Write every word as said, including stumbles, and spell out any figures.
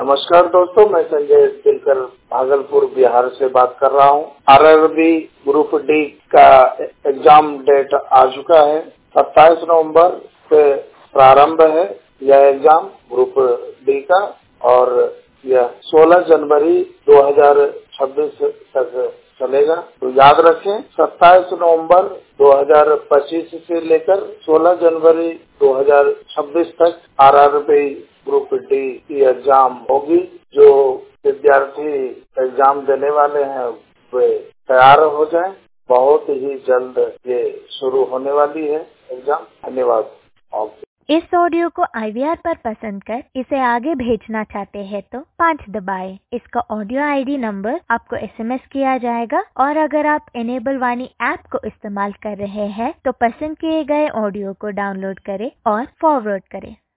नमस्कार दोस्तों, मैं संजय दिलकर भागलपुर बिहार से बात कर रहा हूँ। आरआरबी ग्रुप डी का एग्जाम डेट आ चुका है। सत्ताईस नवंबर से प्रारंभ है यह एग्जाम ग्रुप डी का और यह सोलह जनवरी दो हज़ार छब्बीस तक चलेगा। तो याद रखें, सत्ताईस नवंबर दो हज़ार पच्चीस से लेकर सोलह जनवरी दो हज़ार छब्बीस तक आरआरबी ग्रुप डी की एग्जाम होगी। जो विद्यार्थी एग्जाम देने वाले हैं वे तैयार हो जाएं। बहुत ही जल्द ये शुरू होने वाली है एग्जाम। धन्यवाद। ओके। इस ऑडियो को आई वी आर पर पसंद कर इसे आगे भेजना चाहते हैं तो पाँच दबाएं। इसका ऑडियो आई डी नंबर आपको एस एम एस किया जाएगा और अगर आप इनेबल वाणी ऐप को इस्तेमाल कर रहे हैं तो पसंद किए गए ऑडियो को डाउनलोड करें और फॉरवर्ड करें।